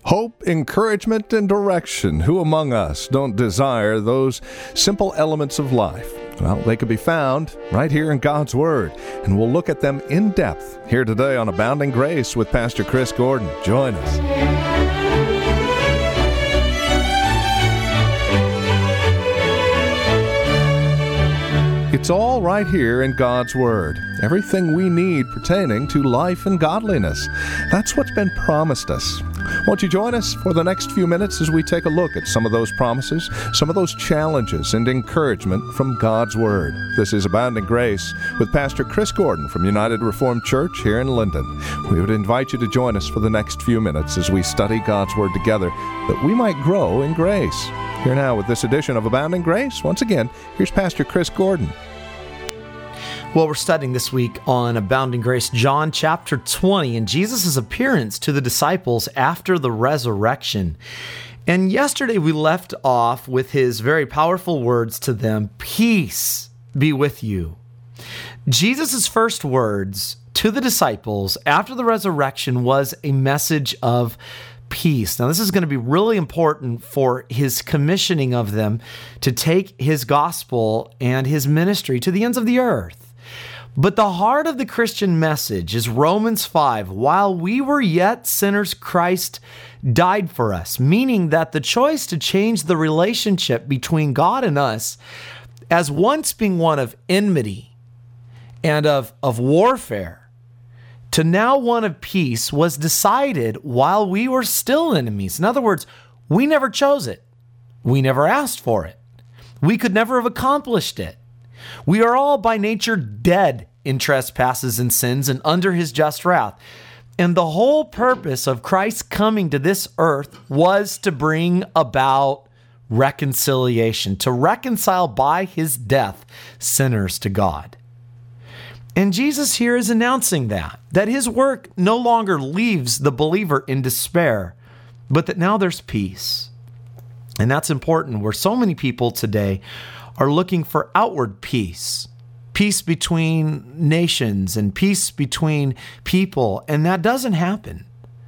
Hope, encouragement, and direction. Who among us don't desire those simple elements of life? Well, they can be found right here in God's Word, and we'll look at them in depth here today on Abounding Grace with Pastor Chris Gordon. Join us. It's all right here in God's Word. Everything we need pertaining to life and godliness. That's what's been promised us. Won't you join us for the next few minutes as we take a look at some of those promises, some of those challenges and encouragement from God's Word. This is Abounding Grace with Pastor Chris Gordon from United Reformed Church here in Linden. We would invite you to join us for the next few minutes as we study God's Word together, that we might grow in grace. Here now with this edition of Abounding Grace, once again, here's Pastor Chris Gordon. Well, we're studying this week on Abounding Grace, John chapter 20, and Jesus' appearance to the disciples after the resurrection. And yesterday we left off with his very powerful words to them, "Peace be with you." Jesus' first words to the disciples after the resurrection was a message of peace. Now, this is going to be really important for his commissioning of them to take his gospel and his ministry to the ends of the earth. But the heart of the Christian message is Romans 5. While we were yet sinners, Christ died for us, meaning that the choice to change the relationship between God and us, as once being one of enmity and of warfare, to now one of peace, was decided while we were still enemies. In other words, we never chose it. We never asked for it. We could never have accomplished it. We are all by nature dead in trespasses and sins and under his just wrath. And the whole purpose of Christ coming to this earth was to bring about reconciliation, to reconcile by his death sinners to God. And Jesus here is announcing that his work no longer leaves the believer in despair, but that now there's peace. And that's important, where so many people today are looking for outward peace, peace between nations and peace between people, and that doesn't happen.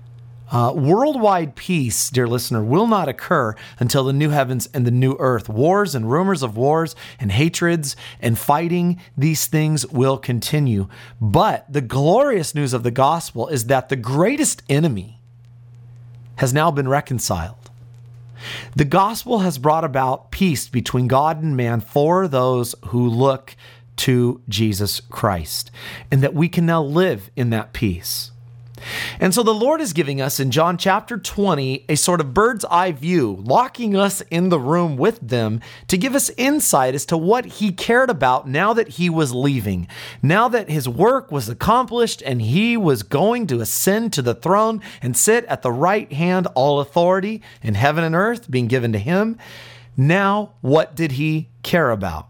Worldwide peace, dear listener, will not occur until the new heavens and the new earth. Wars and rumors of wars and hatreds and fighting, these things will continue. But the glorious news of the gospel is that the greatest enemy has now been reconciled. The gospel has brought about peace between God and man for those who look to Jesus Christ, and that we can now live in that peace. And so the Lord is giving us in John chapter 20 a sort of bird's eye view, locking us in the room with them to give us insight as to what he cared about now that he was leaving, now that his work was accomplished and he was going to ascend to the throne and sit at the right hand, all authority in heaven and earth being given to him. Now, what did he care about?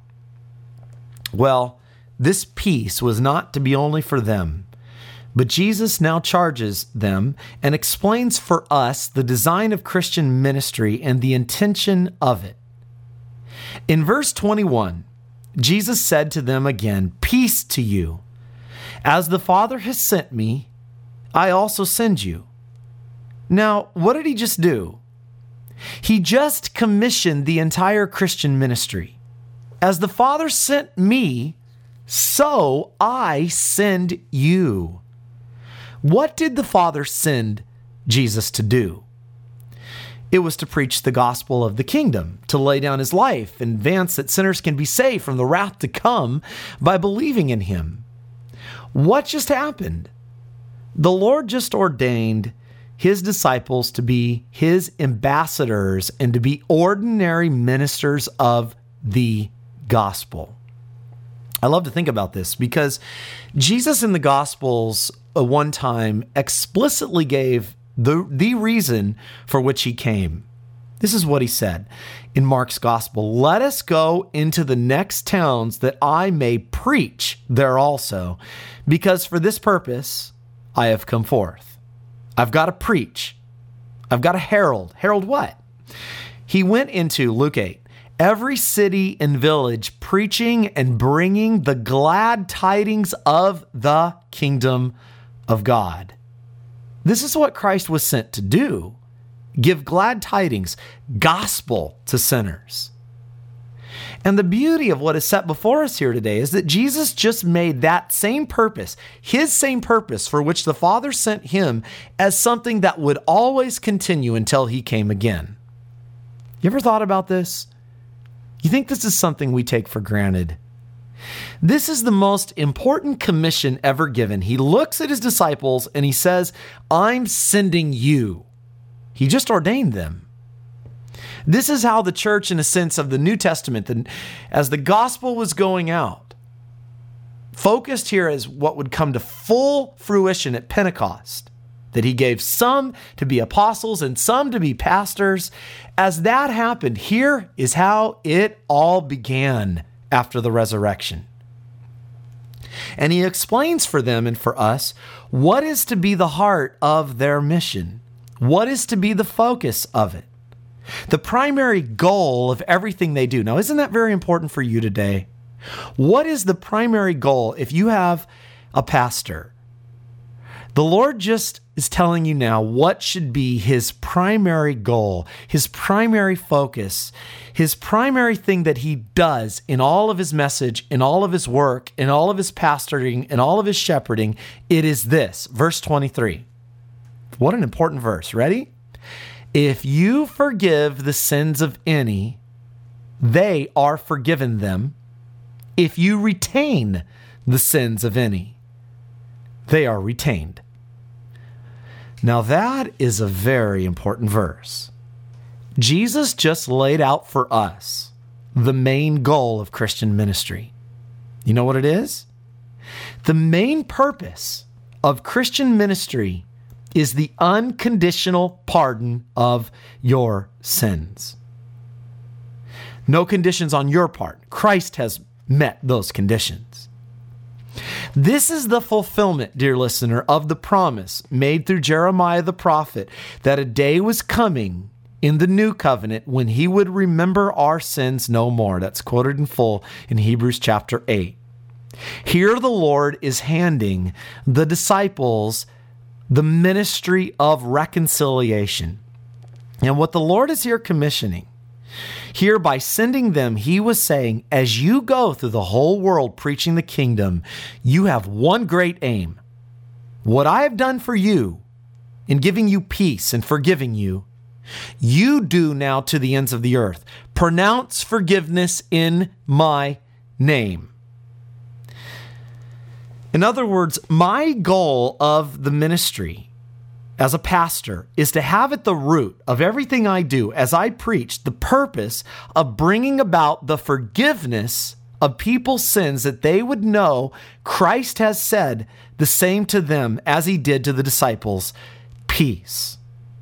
Well, this peace was not to be only for them, but Jesus now charges them and explains for us the design of Christian ministry and the intention of it. In verse 21, Jesus said to them again, "Peace to you. As the Father has sent me, I also send you." Now, what did he just do? He just commissioned the entire Christian ministry. As the Father sent me, so I send you. What did the Father send Jesus to do? It was to preach the gospel of the kingdom, to lay down his life and advance that sinners can be saved from the wrath to come by believing in him. What just happened? The Lord just ordained his disciples to be his ambassadors and to be ordinary ministers of the gospel. I love to think about this because Jesus in the Gospels one time explicitly gave the reason for which he came. This is what he said in Mark's Gospel: "Let us go into the next towns that I may preach there also, because for this purpose I have come forth." I've got to preach. I've got to herald. Herald what? He went into, Luke 8, every city and village, preaching and bringing the glad tidings of the kingdom of God. This is what Christ was sent to do. give glad tidings, gospel to sinners. And the beauty of what is set before us here today is that Jesus just made that same purpose, his same purpose for which the Father sent him, as something that would always continue until he came again. You ever thought about this? You think this is something we take for granted? This is the most important commission ever given. He looks at his disciples and he says, I'm sending you. He just ordained them. This is how the church, in a sense of the New Testament, as the gospel was going out, focused here as what would come to full fruition at Pentecost, that he gave some to be apostles and some to be pastors. As that happened, here is how it all began after the resurrection. And he explains for them and for us what is to be the heart of their mission, what is to be the focus of it, the primary goal of everything they do. Now, isn't that very important for you today? What is the primary goal if you have a pastor? The Lord just is telling you now what should be his primary goal, his primary focus, his primary thing that he does in all of his message, in all of his work, in all of his pastoring, in all of his shepherding. It is this, verse 23. What an important verse. Ready? If you forgive the sins of any, they are forgiven them. If you retain the sins of any, they are retained. Now that is a very important verse. Jesus just laid out for us the main goal of Christian ministry. You know what it is? The main purpose of Christian ministry is the unconditional pardon of your sins. No conditions on your part. Christ has met those conditions. This is the fulfillment, dear listener, of the promise made through Jeremiah the prophet that a day was coming in the new covenant when he would remember our sins no more. That's quoted in full in Hebrews chapter 8. Here the Lord is handing the disciples the ministry of reconciliation. And what the Lord is here commissioning, here by sending them, he was saying, as you go through the whole world preaching the kingdom, you have one great aim. What I have done for you in giving you peace and forgiving you, you do now to the ends of the earth. Pronounce forgiveness in my name. In other words, my goal of the ministry as a pastor is to have at the root of everything I do as I preach the purpose of bringing about the forgiveness of people's sins, that they would know Christ has said the same to them as he did to the disciples, peace.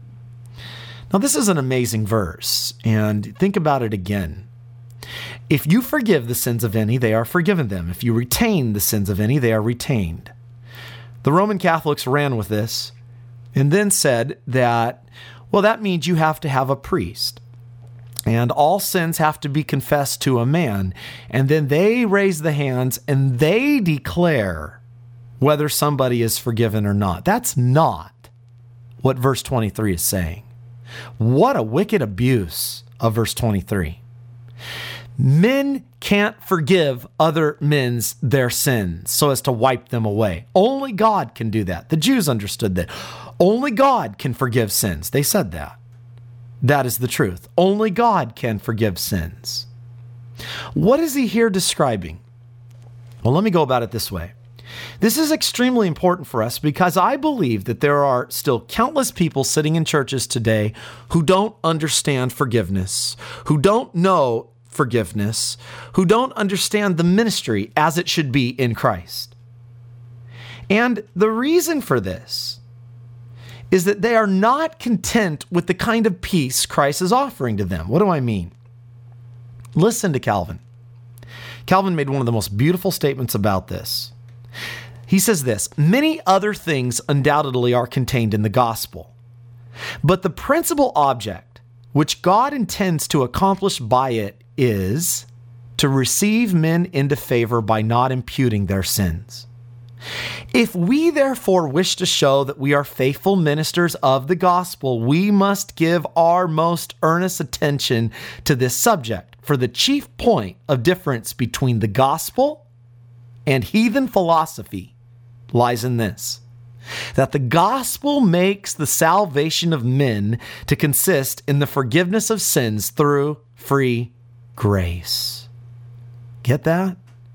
Now, this is an amazing verse, and think about it again. If you forgive the sins of any, they are forgiven them. If you retain the sins of any, they are retained. The Roman Catholics ran with this and then said that, well, that means you have to have a priest, and all sins have to be confessed to a man, and then they raise the hands and they declare whether somebody is forgiven or not. That's not what verse 23 is saying. What a wicked abuse of verse 23. Men can't forgive other men's their sins so as to wipe them away. Only God can do that. The Jews understood that. Only God can forgive sins. They said that. That is the truth. Only God can forgive sins. What is he here describing? Well, let me go about it this way. This is extremely important for us because I believe that there are still countless people sitting in churches today who don't understand forgiveness, who don't know forgiveness, who don't understand the ministry as it should be in Christ. And the reason for this is that they are not content with the kind of peace Christ is offering to them. What do I mean? Listen to Calvin. Calvin made one of the most beautiful statements about this. He says this: many other things undoubtedly are contained in the gospel, but the principal object which God intends to accomplish by it is to receive men into favor by not imputing their sins. If we therefore wish to show that we are faithful ministers of the gospel, we must give our most earnest attention to this subject. For the chief point of difference between the gospel and heathen philosophy lies in this, that the gospel makes the salvation of men to consist in the forgiveness of sins through free grace. Get that?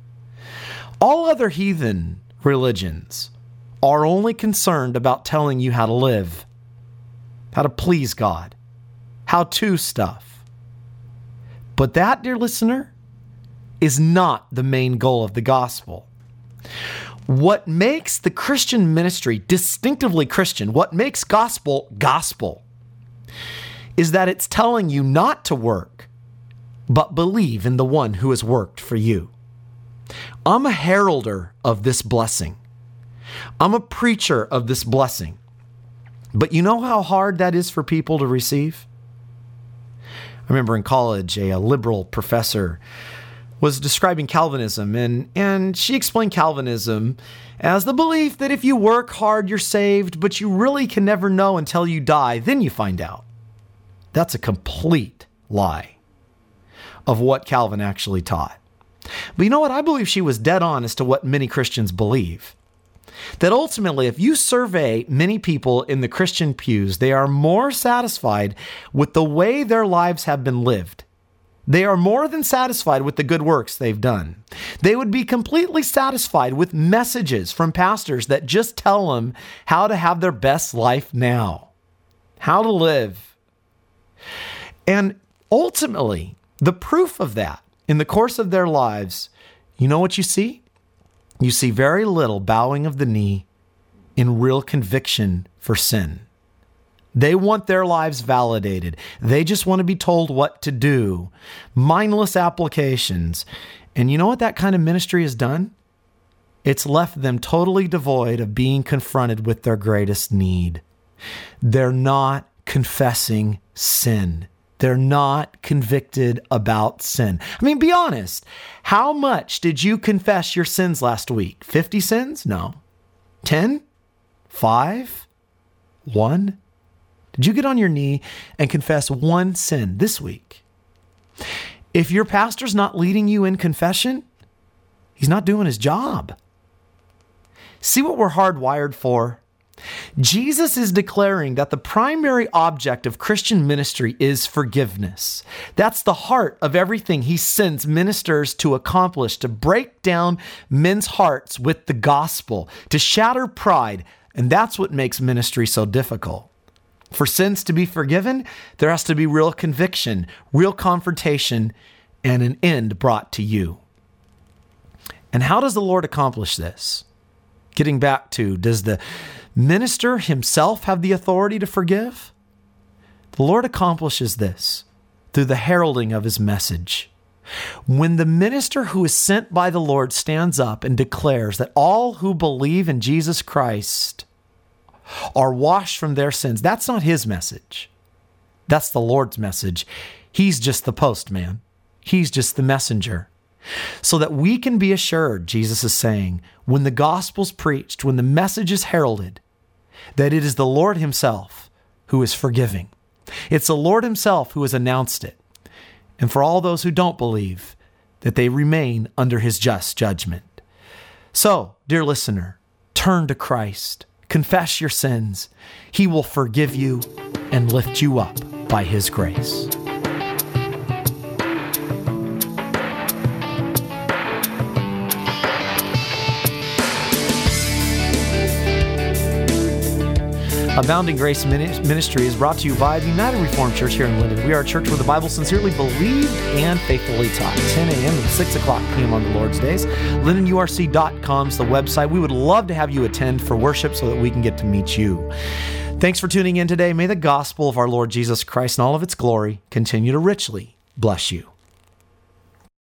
All other heathen religions are only concerned about telling you how to live, how to please God, how to stuff. But that, dear listener, is not the main goal of the gospel. What makes the Christian ministry distinctively Christian, what makes gospel gospel, is that it's telling you not to work, but believe in the one who has worked for you. I'm a heralder of this blessing. I'm a preacher of this blessing. But you know how hard that is for people to receive? I remember in college, a liberal professor was describing Calvinism, and she explained Calvinism as the belief that if you work hard, you're saved, but you really can never know until you die, then you find out. That's a complete lie of what Calvin actually taught. But you know what? I believe she was dead on as to what many Christians believe. That ultimately, if you survey many people in the Christian pews, they are more satisfied with the way their lives have been lived. They are more than satisfied with the good works they've done. They would be completely satisfied with messages from pastors that just tell them how to have their best life now, how to live. And ultimately, the proof of that in the course of their lives, you know what you see? You see very little bowing of the knee in real conviction for sin. They want their lives validated. They just want to be told what to do. Mindless applications. And you know what that kind of ministry has done? It's left them totally devoid of being confronted with their greatest need. They're not confessing sin. They're not convicted about sin. I mean, be honest. How much did you confess your sins last week? 50 sins? No. 10? 5? 1? Did you get on your knee and confess one sin this week? If your pastor's not leading you in confession, he's not doing his job. See what we're hardwired for? Jesus is declaring that the primary object of Christian ministry is forgiveness. That's the heart of everything he sends ministers to accomplish, to break down men's hearts with the gospel, to shatter pride. And that's what makes ministry so difficult. For sins to be forgiven, there has to be real conviction, real confrontation, and an end brought to you. And how does the Lord accomplish this? Getting back to, does the minister himself have the authority to forgive? The Lord accomplishes this through the heralding of his message. When the minister who is sent by the Lord stands up and declares that all who believe in Jesus Christ are washed from their sins, that's not his message. That's the Lord's message. He's just the postman. He's just the messenger. So that we can be assured, Jesus is saying, when the gospel's preached, when the message is heralded, that it is the Lord himself who is forgiving. It's the Lord himself who has announced it. And for all those who don't believe, that they remain under his just judgment. So, dear listener, turn to Christ. Confess your sins. He will forgive you and lift you up by his grace. Abounding Grace Ministry is brought to you by the United Reformed Church here in Linden. We are a church where the Bible is sincerely believed and faithfully taught. 10 a.m. and 6 o'clock p.m. on the Lord's days. LindenURC.com is the website. We would love to have you attend for worship so that we can get to meet you. Thanks for tuning in today. May the gospel of our Lord Jesus Christ and all of its glory continue to richly bless you.